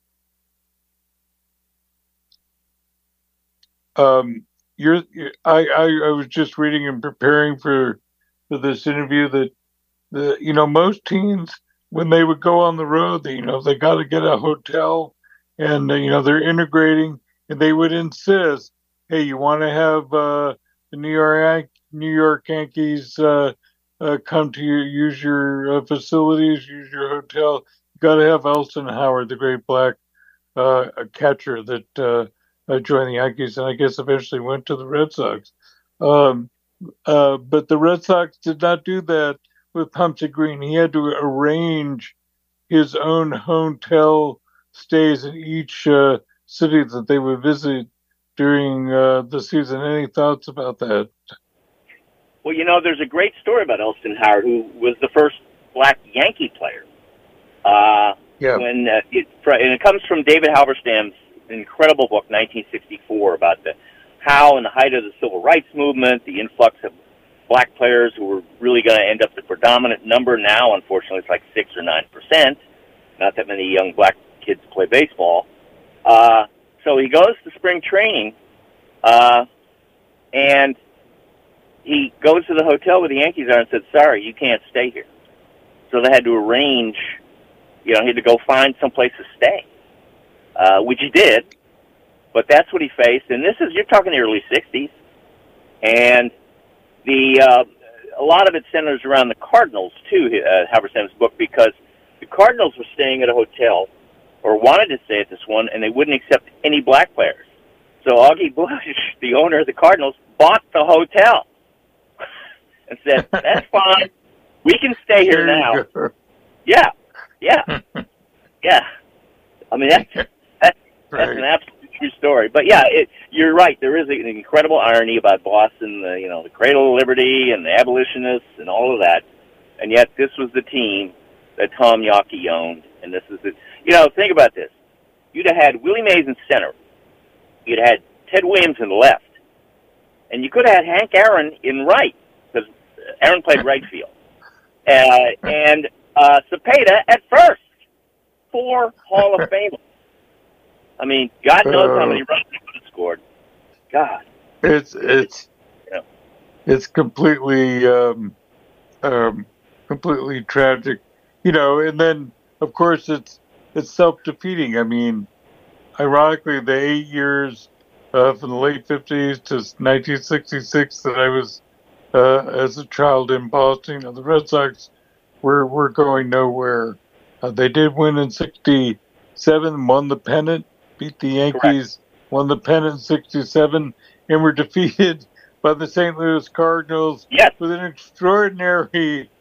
[SPEAKER 3] I was just reading and preparing for this interview that most teens, when they would go on the road, they got to get a hotel, and they're integrating, and they would insist, hey, you want to have the New York Yankees come to use your facilities, use your hotel? You got to have Elston Howard, the great black catcher that joined the Yankees, and I guess eventually went to the Red Sox. But the Red Sox did not do that with Pumpsie Green. He had to arrange his own hotel stays in each city that they would visit during the season. Any thoughts about that?
[SPEAKER 8] Well, there's a great story about Elston Howard, who was the first black Yankee player. And it comes from David Halberstam's incredible book, 1964, about how in the height of the civil rights movement, the influx of black players who were really going to end up the predominant number now. Unfortunately, it's like 6 or 9%. Not that many young black kids play baseball. So he goes to spring training, and he goes to the hotel where the Yankees are and said, sorry, you can't stay here. So they had to arrange, he had to go find someplace to stay, which he did. But that's what he faced. And you're talking the early 60s. And a lot of it centers around the Cardinals, too, Halberstam's book, because the Cardinals were staying at a hotel, or wanted to stay at this one, and they wouldn't accept any black players. So Augie Bush, the owner of the Cardinals, bought the hotel and said, that's fine. We can stay here now. Yeah. I mean, that's an absolute true story. But, yeah, you're right. There is an incredible irony about Boston, the Cradle of Liberty and the abolitionists and all of that. And yet this was the team that Tom Yawkey owned, and this is it. You know, think about this. You'd have had Willie Mays in center. You'd had Ted Williams in left. And you could have had Hank Aaron in right, because Aaron played right field. And Cepeda at first. 4 Hall of Famers. I mean, God knows how many runs he would have scored. God.
[SPEAKER 3] It's completely completely tragic, you know. And then, of course, it's self-defeating. I mean, ironically, the 8 years from the late 50s to 1966 that I was as a child in Boston, you know, the Red Sox were going nowhere. They did win in 67, won the pennant, beat the Yankees, correct, won the pennant in 67, and were defeated by the St. Louis Cardinals,
[SPEAKER 8] yes,
[SPEAKER 3] with an extraordinary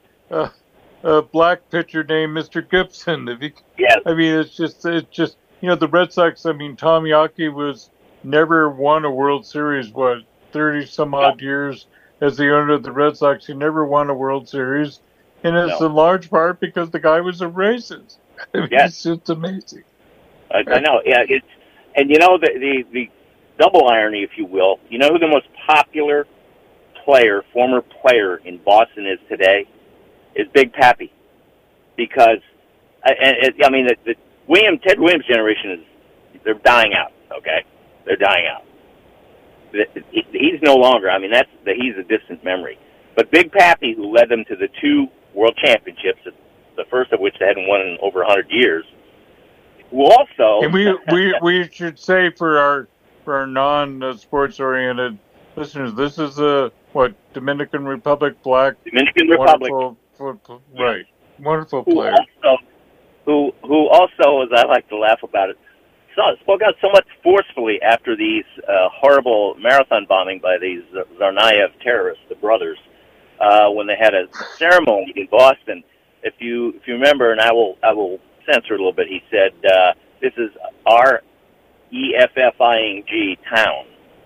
[SPEAKER 3] black pitcher named Mr. Gibson.
[SPEAKER 8] Yes.
[SPEAKER 3] I mean, it's just, you know, the Red Sox, I mean, Tom Yawkey was never won a World Series, 30 some odd years as the owner of the Red Sox. He never won a World Series. And it's in large part because the guy was a racist. I mean,
[SPEAKER 8] yes.
[SPEAKER 3] It's just amazing.
[SPEAKER 8] I know. Yeah, and you know, the double irony, if you will, you know who the most popular player, former player in Boston is today? Is Big Pappy. Because, I mean, the Ted Williams generation they're dying out, okay? They're dying out. He's no longer, I mean, he's a distant memory. But Big Pappy, who led them to the 2 World Championships, the first of which they hadn't won in over 100 years, who also...
[SPEAKER 3] And we should say for our non-sports oriented listeners, this is Dominican Republic black.
[SPEAKER 8] Dominican Republic.
[SPEAKER 3] Right. Wonderful player.
[SPEAKER 8] Who also, as I like to laugh about it, spoke out somewhat forcefully after these horrible marathon bombing by these Tsarnaev terrorists, the brothers, when they had a ceremony in Boston. If you remember, and I will censor a little bit, he said, this is our EFFING town.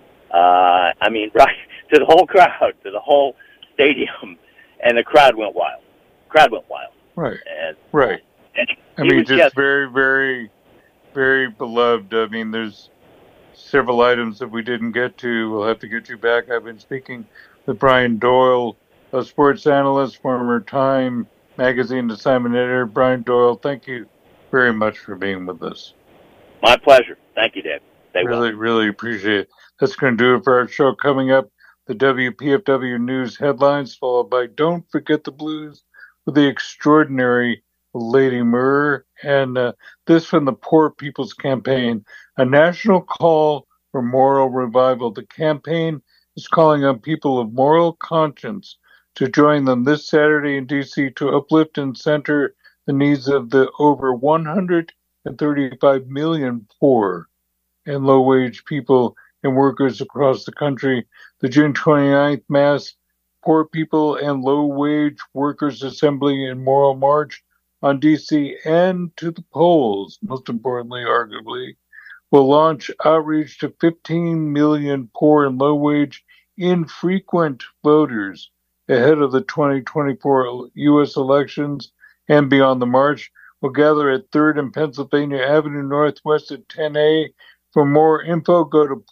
[SPEAKER 8] I mean, right, to the whole crowd, to the whole stadium, and the crowd went wild.
[SPEAKER 3] Right.
[SPEAKER 8] And,
[SPEAKER 3] right.
[SPEAKER 8] And
[SPEAKER 3] I mean, just very, very, very beloved. I mean, there's several items that we didn't get to. We'll have to get you back. I've been speaking with Brian Doyle, a sports analyst, former Time magazine assignment editor. Brian Doyle, thank you very much for being with us.
[SPEAKER 8] My pleasure. Thank you, Dave.
[SPEAKER 3] Really appreciate it. That's going to do it for our show. Coming up, the WPFW News headlines, followed by Don't Forget the Blues with the extraordinary Lady Murr, and this from the Poor People's Campaign, a national call for moral revival. The campaign is calling on people of moral conscience to join them this Saturday in D.C. to uplift and center the needs of the over 135 million poor and low-wage people and workers across the country. The June 29th Mass Poor People and Low-Wage Workers Assembly and Moral March on D.C. and to the polls, most importantly, arguably, will launch outreach to 15 million poor and low-wage infrequent voters ahead of the 2024 U.S. elections and beyond. The march will gather at 3rd and Pennsylvania Avenue Northwest at 10A. For more info, go to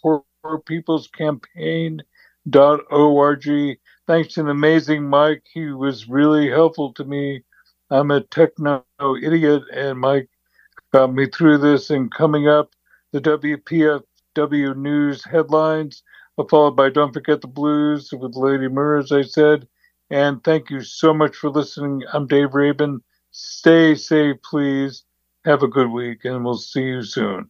[SPEAKER 3] poorpeoplescampaign.org. Thanks to an amazing Mike. He was really helpful to me. I'm a techno idiot, and Mike got me through this. And coming up, the WPFW News headlines, followed by Don't Forget the Blues with Lady Murr, as I said. And thank you so much for listening. I'm Dave Rabin. Stay safe, please. Have a good week, and we'll see you soon.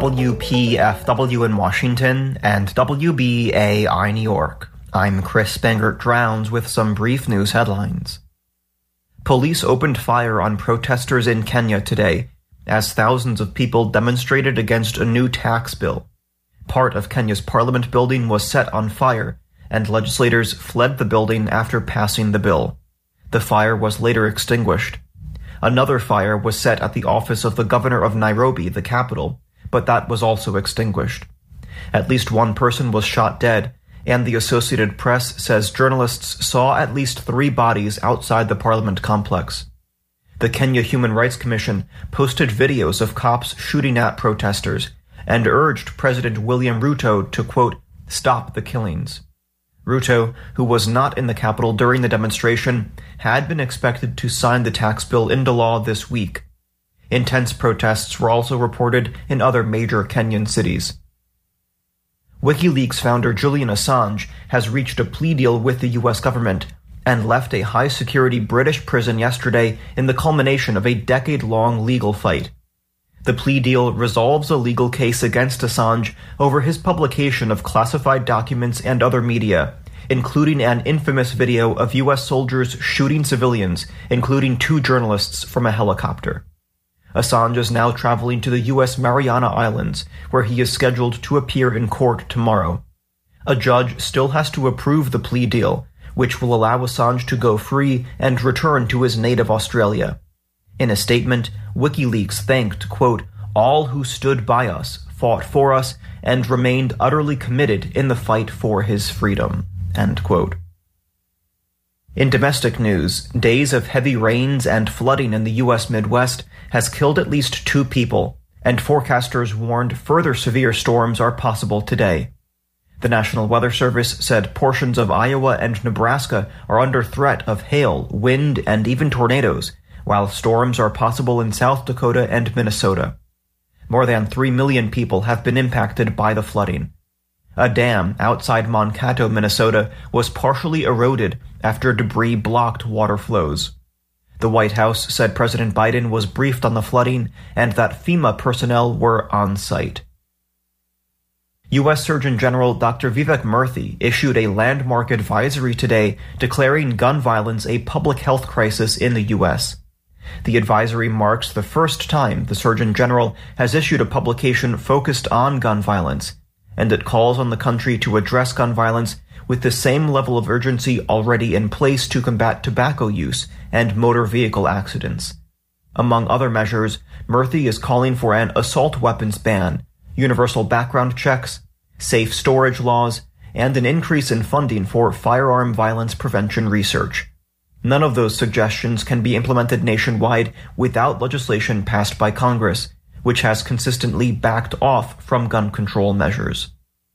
[SPEAKER 9] WPFW in Washington and WBAI New York. I'm Chris Bangert-Drowns with some brief news headlines. Police opened fire on protesters in Kenya today as thousands of people demonstrated against a new tax bill. Part of Kenya's parliament building was set on fire, and legislators fled the building after passing the bill. The fire was later extinguished. Another fire was set at the office of the governor of Nairobi, the capital, but that was also extinguished. At least one person was shot dead, and the Associated Press says journalists saw at least 3 bodies outside the parliament complex. The Kenya Human Rights Commission posted videos of cops shooting at protesters and urged President William Ruto to, quote, stop the killings. Ruto, who was not in the capital during the demonstration, had been expected to sign the tax bill into law this week. Intense protests were also reported in other major Kenyan cities. WikiLeaks founder Julian Assange has reached a plea deal with the U.S. government and left a high-security British prison yesterday in the culmination of a decade-long legal fight. The plea deal resolves a legal case against Assange over his publication of classified documents and other media, including an infamous video of U.S. soldiers shooting civilians, including 2 journalists from a helicopter. Assange is now traveling to the U.S. Mariana Islands, where he is scheduled to appear in court tomorrow. A judge still has to approve the plea deal, which will allow Assange to go free and return to his native Australia. In a statement, WikiLeaks thanked, quote, all who stood by us, fought for us, and remained utterly committed in the fight for his freedom, end quote. In domestic news, days of heavy rains and flooding in the U.S. Midwest has killed at least 2 people, and forecasters warned further severe storms are possible today. The National Weather Service said portions of Iowa and Nebraska are under threat of hail, wind, and even tornadoes, while storms are possible in South Dakota and Minnesota. More than 3 million people have been impacted by the flooding. A dam outside Mankato, Minnesota, was partially eroded after debris blocked water flows. The White House said President Biden was briefed on the flooding and that FEMA personnel were on site. U.S. Surgeon General Dr. Vivek Murthy issued a landmark advisory today declaring gun violence a public health crisis in the U.S. The advisory marks the first time the Surgeon General has issued a publication focused on gun violence, and it calls on the country to address gun violence with the same level of urgency already in place to combat tobacco use and motor vehicle accidents. Among other measures, Murthy is calling for an assault weapons ban, universal background checks, safe storage laws, and an increase in funding for firearm violence prevention research. None of those suggestions can be implemented nationwide without legislation passed by Congress, which has consistently backed off from gun control measures.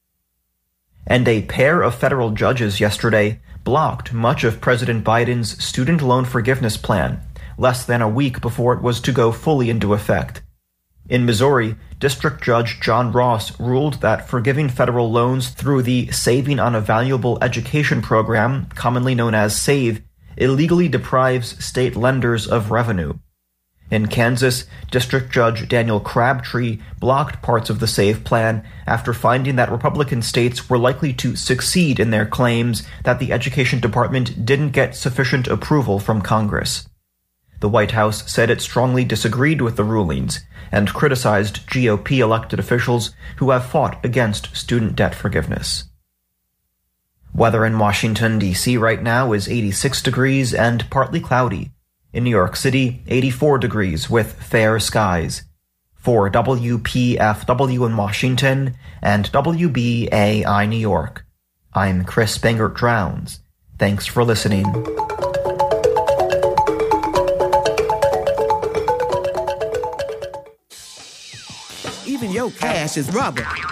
[SPEAKER 9] And a pair of federal judges yesterday blocked much of President Biden's student loan forgiveness plan, less than a week before it was to go fully into effect. In Missouri, District Judge John Ross ruled that forgiving federal loans through the Saving on a Valuable Education program, commonly known as SAVE, illegally deprives state lenders of revenue. In Kansas, District Judge Daniel Crabtree blocked parts of the SAVE plan after finding that Republican states were likely to succeed in their claims that the Education Department didn't get sufficient approval from Congress. The White House said it strongly disagreed with the rulings and criticized GOP elected officials who have fought against student debt forgiveness. Weather in Washington, D.C. right now is 86 degrees and partly cloudy. In New York City, 84 degrees with fair skies. For WPFW in Washington and WBAI New York, I'm Chris Bangert-Drowns. Thanks for listening.
[SPEAKER 10] Even your cash is rubber.